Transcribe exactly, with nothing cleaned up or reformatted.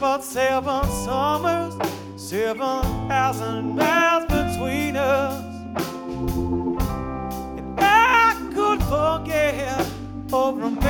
but seven summers, seven thousand miles between us. And I could forget or remember